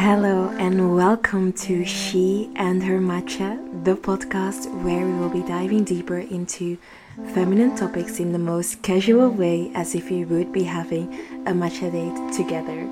Hello and welcome to She and Her Matcha, the podcast where we will be diving deeper into feminine topics in the most casual way, as if we would be having a matcha date together.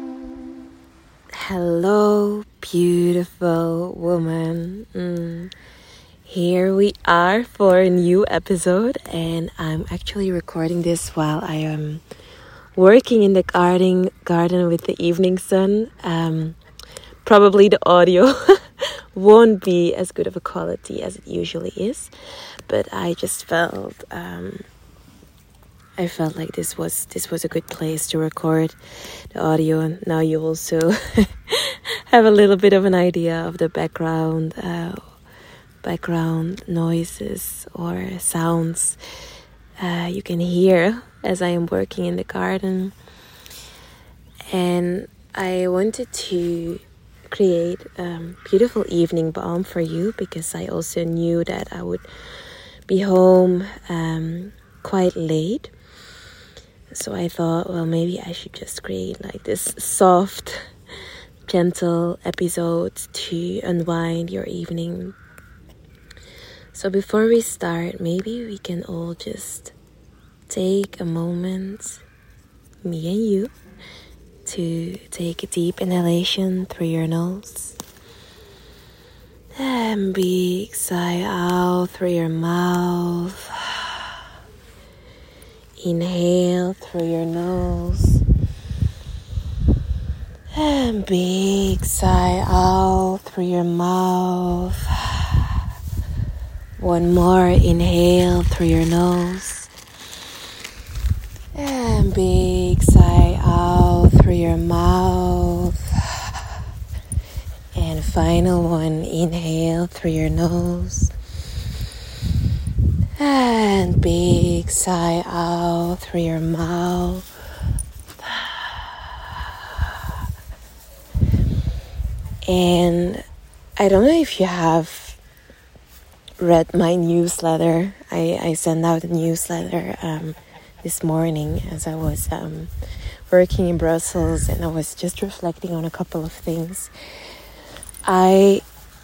Hello, beautiful woman. Here we are for a new episode, and I'm actually recording this while I am working in the garden with the evening sun. Probably the audio won't be as good of a quality as it usually is, but I just felt like this was a good place to record the audio, and now you also have a little bit of an idea of the background noises or sounds you can hear as I am working in the garden. And I wanted to create a beautiful evening balm for you, because I also knew that I would be home quite late. So I thought, well, maybe I should just create like this soft, gentle episodes to unwind your evening. So before we start, maybe we can all just take a moment, me and you, to take a deep inhalation through your nose and big sigh out through your mouth. Inhale through your nose and big sigh out through your mouth. One more inhale through your nose and big sigh out through your mouth. And final one, inhale through your nose and big sigh out through your mouth. And I don't know if you have read my newsletter. I sent out a newsletter this morning as I was working in Brussels, and I was just reflecting on a couple of things. I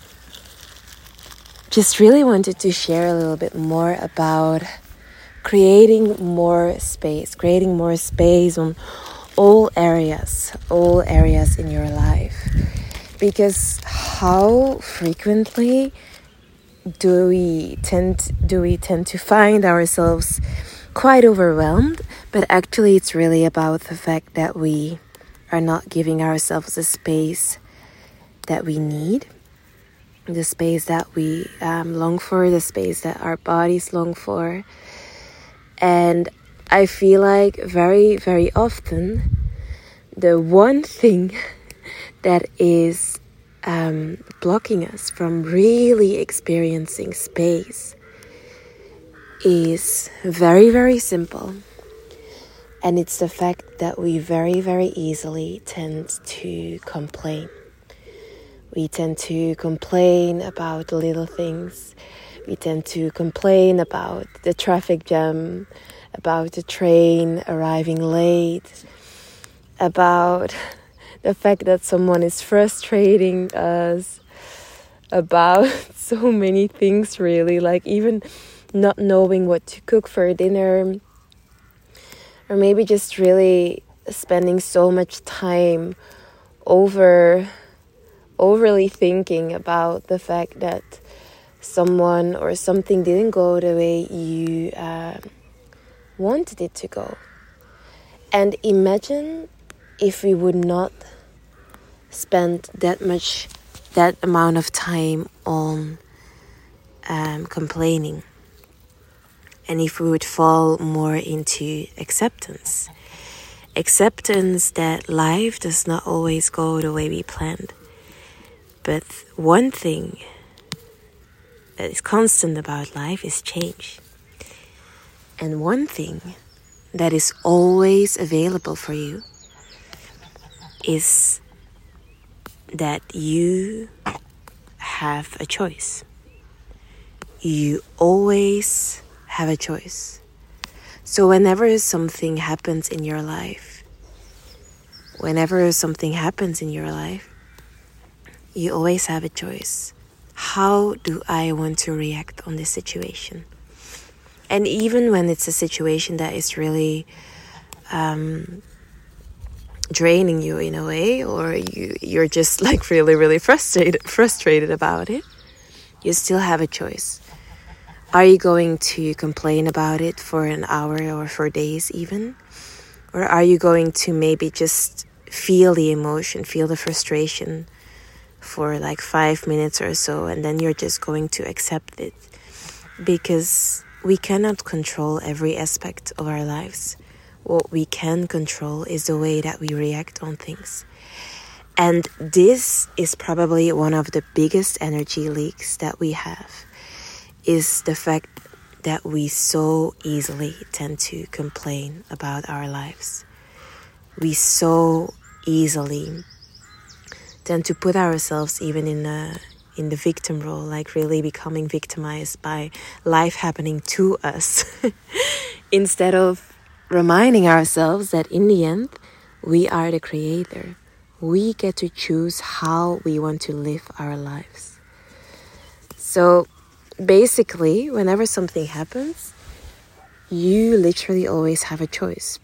just really wanted to share a little bit more about creating more space on all areas in your life. Because how frequently do we tend to find ourselves quite overwhelmed, but actually it's really about the fact that we are not giving ourselves the space that we need, the space that we long for, the space that our bodies long for. And I feel like very, very often the one thing that is blocking us from really experiencing space is very, very simple. And it's the fact that we very, very easily tend to complain. We tend to complain about the little things. We tend to complain about the traffic jam, about the train arriving late, about the fact that someone is frustrating us, about so many things really, like even not knowing what to cook for dinner, or maybe just really spending so much time overly thinking about the fact that someone or something didn't go the way you wanted it to go. And imagine if we would not spend that amount of time on complaining, and if we would fall more into acceptance that life does not always go the way we planned. But one thing that is constant about life is change. And one thing that is always available for you is that you have a choice. You always have a choice. So whenever something happens in your life, you always have a choice. How do I want to react on this situation? And even when it's a situation that is really draining you in a way, or you're just like really, really frustrated about it, you still have a choice. Are you going to complain about it for an hour or for days even? Or are you going to maybe just feel the emotion, feel the frustration for like 5 minutes or so, and then you're just going to accept it? Because we cannot control every aspect of our lives. What we can control is the way that we react on things. And this is probably one of the biggest energy leaks that we have, is the fact that we so easily tend to complain about our lives. We so easily tend to put ourselves even in the victim role, like really becoming victimized by life happening to us, instead of reminding ourselves that in the end, we are the creator. We get to choose how we want to live our lives. So basically, whenever something happens, you literally always have a choice.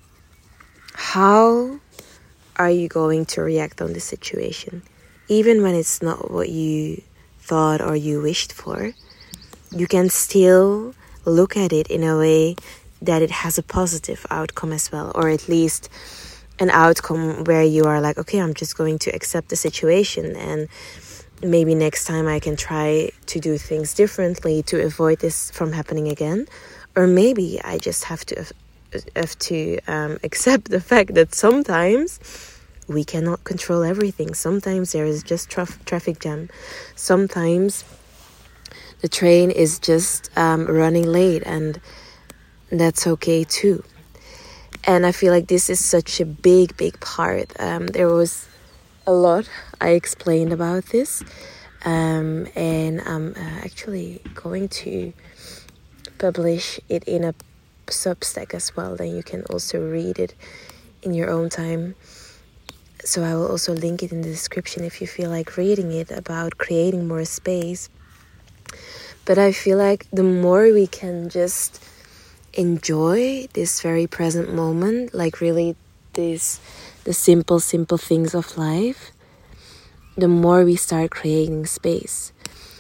How are you going to react on the situation? Even when it's not what you thought or you wished for, you can still look at it in a way that it has a positive outcome as well, or at least an outcome where you are like, okay, I'm just going to accept the situation, and maybe next time I can try to do things differently to avoid this from happening again. Or maybe I just have to accept the fact that sometimes we cannot control everything. Sometimes there is just traffic jam. Sometimes the train is just running late, and that's okay too. And I feel like this is such a big part. There was a lot I explained about this, and I'm actually going to publish it in a Substack as well. Then you can also read it in your own time. So I will also link it in the description if you feel like reading it, about creating more space. But I feel like the more we can just enjoy this very present moment, like really the simple things of life, the more we start creating space.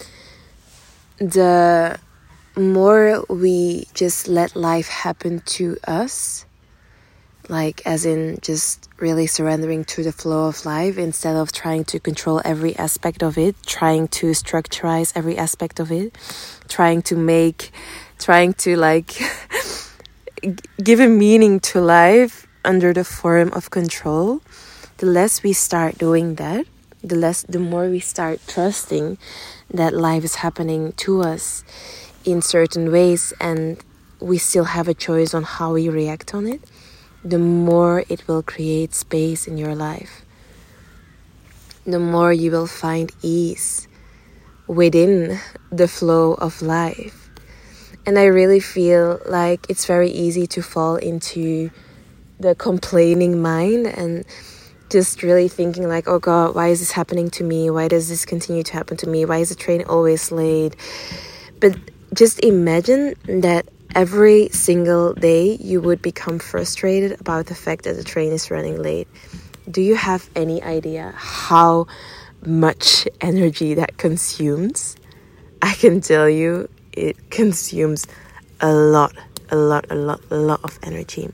The more we just let life happen to us, like as in just really surrendering to the flow of life instead of trying to control every aspect of it, trying to structurize every aspect of it, trying to like give a meaning to life under the form of control. The less we start doing that, the more we start trusting that life is happening to us in certain ways, and we still have a choice on how we react on it, the more it will create space in your life. The more you will find ease within the flow of life. And I really feel like it's very easy to fall into the complaining mind and just really thinking like, oh God, why is this happening to me? Why does this continue to happen to me? Why is the train always late? But just imagine that every single day you would become frustrated about the fact that the train is running late. Do you have any idea how much energy that consumes? I can tell you it consumes a lot of energy.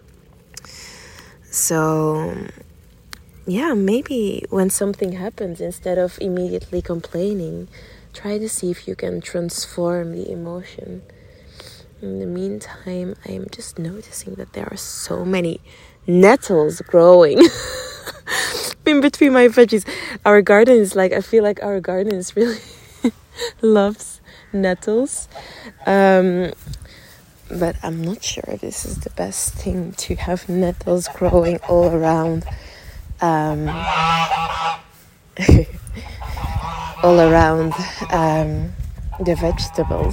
So yeah, maybe when something happens, instead of immediately complaining, try to see if you can transform the emotion. In the meantime, I'm just noticing that there are so many nettles growing in between my veggies. Our garden is like, I feel like our garden is really loves nettles. But I'm not sure if this is the best thing to have nettles growing all around. All around the vegetables.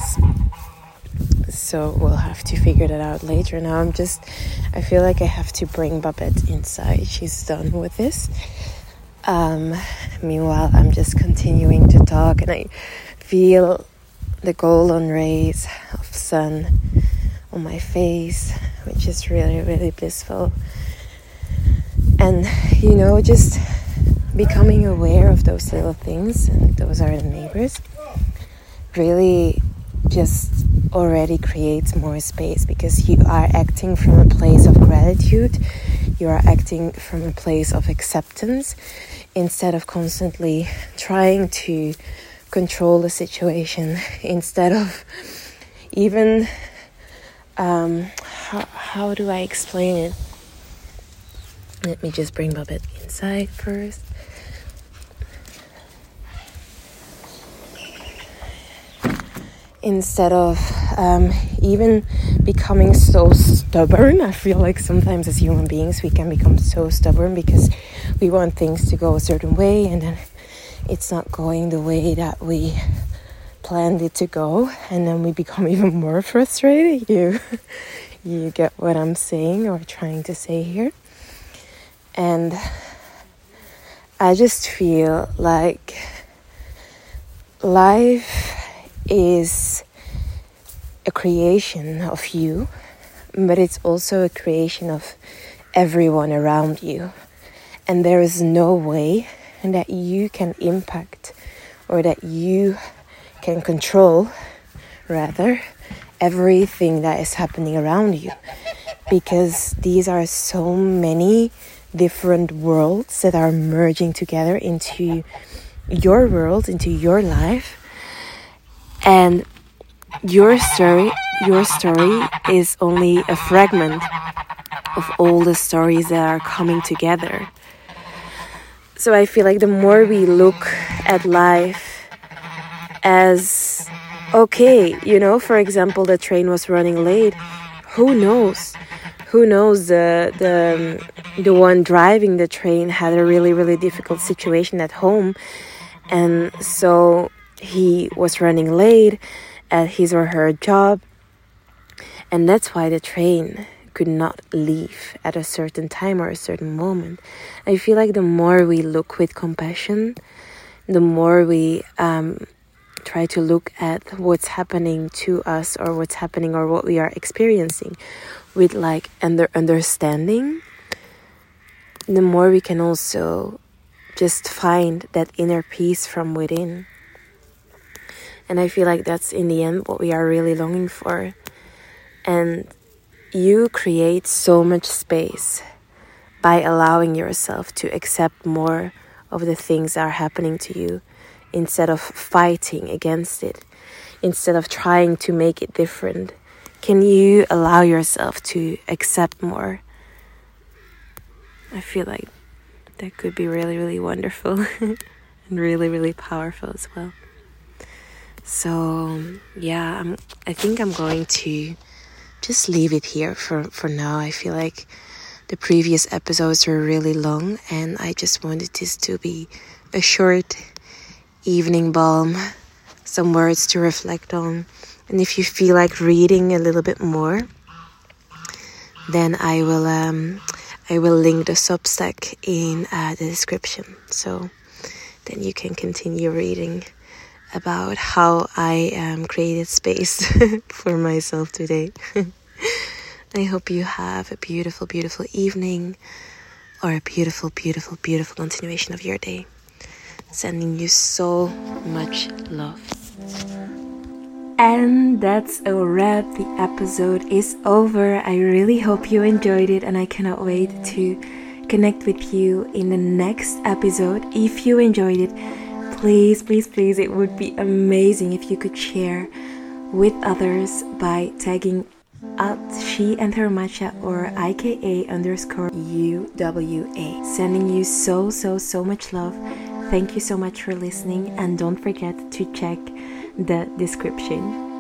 So we'll have to figure that out later. Now I feel like I have to bring Babette inside. She's done with this. Meanwhile, I'm just continuing to talk, and I feel the golden rays of sun on my face, which is really, really blissful. And, just becoming aware of those little things, and those are the neighbors, really just already creates more space, because you are acting from a place of gratitude. You are acting from a place of acceptance, instead of constantly trying to control the situation, instead of even how do I explain it? Let me just bring Babette inside first. Instead of even becoming so stubborn. I feel like sometimes as human beings we can become so stubborn because we want things to go a certain way, and then it's not going the way that we planned it to go, and then we become even more frustrated. You get what I'm saying or trying to say here. And I just feel like life is a creation of you, but it's also a creation of everyone around you. And there is no way that you can impact, or that you can control, rather, everything that is happening around you. Because these are so many different worlds that are merging together into your world, into your life. And your story is only a fragment of all the stories that are coming together. So I feel like the more we look at life as, okay, for example, the train was running late. Who knows? The one driving the train had a really, really difficult situation at home, and so he was running late at his or her job, and that's why the train could not leave at a certain time or a certain moment. I feel like the more we look with compassion, the more we try to look at what's happening to us, or what's happening, or what we are experiencing with like understanding, the more we can also just find that inner peace from within. And I feel like that's in the end what we are really longing for. And you create so much space by allowing yourself to accept more of the things that are happening to you, instead of fighting against it, instead of trying to make it different. Can you allow yourself to accept more? I feel like that could be really, really wonderful and really, really powerful as well. So yeah, I think I'm going to just leave it here for now. I feel like the previous episodes were really long, and I just wanted this to be a short evening balm, some words to reflect on. And if you feel like reading a little bit more, then I will link the Substack in the description, so then you can continue reading about how I created space for myself today. I hope you have a beautiful, beautiful evening, or a beautiful, beautiful, beautiful continuation of your day. Sending you so much love. And that's a wrap. The episode is over. I really hope you enjoyed it, and I cannot wait to connect with you in the next episode. If you enjoyed it, please, it would be amazing if you could share with others by tagging @sheandhermatcha or IKA_UWA. Sending you so much love. Thank you so much for listening, and don't forget to check the description.